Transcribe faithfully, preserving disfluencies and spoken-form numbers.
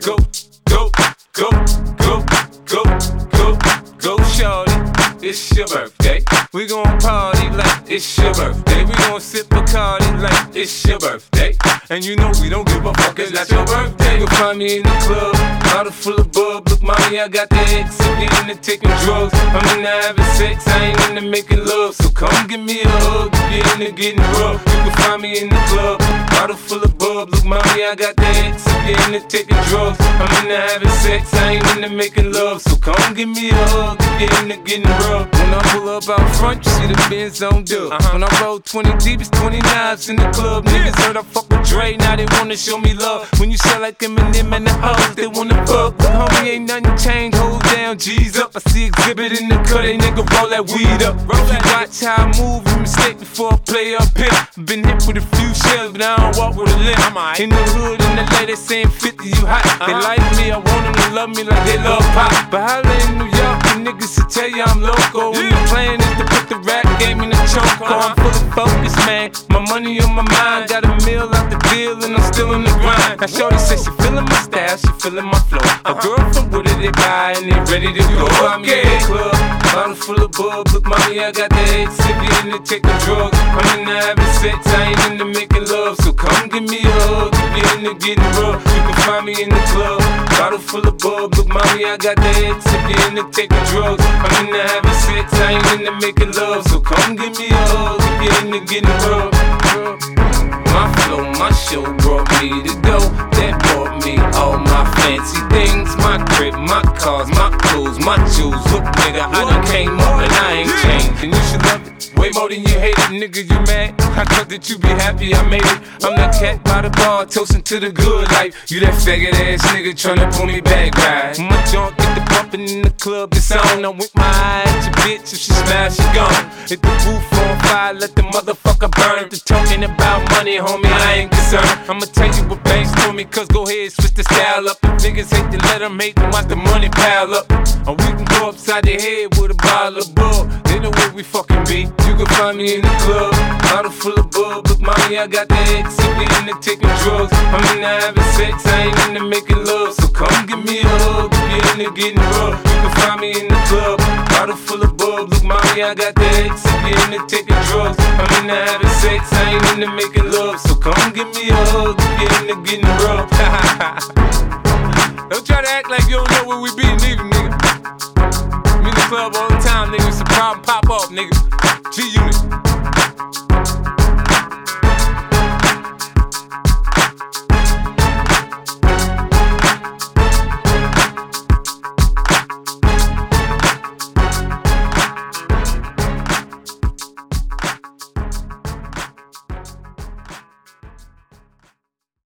go, go, go, go, go, go, go, shorty. It's your birthday. We gon' party like it's your birthday. We gon' sip Bacardi like it's your birthday. And you know we don't give a fuck, it's not your birthday. You'll find me in the club, bottle full of bub. Look, mommy, I got the X. I'm into taking drugs. I'm into having sex, I ain't into making love. So come give me a hug, get into getting rough. You can find me in the club, bottle full of bub. Look, mommy, I got the X. I'm into taking drugs. I'm into having sex, I ain't into making love. So come give me a hug, get into getting rough. When I pull up out front, you see the Benz on dub. Uh-huh. When I roll twenty deep, it's twenty knives in the club. Niggas heard I fuck with Dre, now they wanna show me love. When you sell like Eminem and the hoes, they wanna fuck. But homie, ain't nothing changed, hold down, G's up. I see exhibit in the cut, they nigga roll that weed up. Roll that watch how I move, you mistake before I play up here. Been hit with a few shells, but I don't walk with a limp. In the hood, in the lady saying fifty, you hot. They like me, I want them to love me like they love pop. But holla in New York, the niggas to tell you I'm loco. And the plan is to put the rap game in the choke. I'm fully focused, man. My money on my mind. Got a meal out the deal and I'm still in the grind. Now shorty says she feeling my style, she feeling my flow. A girl from Wooded, they buy and they ready to go. I'm in the club, bottle full of bub. Look, mommy, I got the X. If you into taking drugs, I'm into having sex, I ain't into making love. So come give me a hug, if you into getting rough. You can find me in the club, bottle full of bub. Look, mommy, I got the X. If you into taking drugs, I'm into having sex, I ain't into making love. So come give me a hug, if you into getting rough. My flow, my show brought me to go. That brought me all my fancy things. My crib, my cars, my clothes, my shoes. Look, nigga, I done came up and I ain't changed. And you should love it way more than you hate it. Nigga, you mad? I thought that you be happy I made it. I'm that cat by the bar, toasting to the good life. You that faggot ass nigga tryna pull me back, right? My junk get the bumpin' in the club, it's on. I'm with my eye at your bitch, if she smash, she gone. Hit the roof on fire, let the motherfucker burn. If they're talking about money, homie, I ain't concerned. I'ma tell you what banks told me, cause go ahead, switch the style up. If niggas hate to let them hate them, watch the money pile up. Or we can go upside the head with a bottle of bub. They know where we fucking be. You can find me in the club, bottle full of bub. Look, mommy, I got the X. If we into taking drugs, I'm into having sex, I ain't into making love. So come give me a hug, if you into getting rough. You can find me in the club, bottle full of bub. Look, mommy, I got the X. If you into taking drugs, I'm into having sex, I ain't into making love. So come give me a hug, if you into getting rough. Don't try to act like you don't know where we be, neither, nigga. I'm in the club all the time, nigga. It's a problem, pop up, nigga. G-Unit.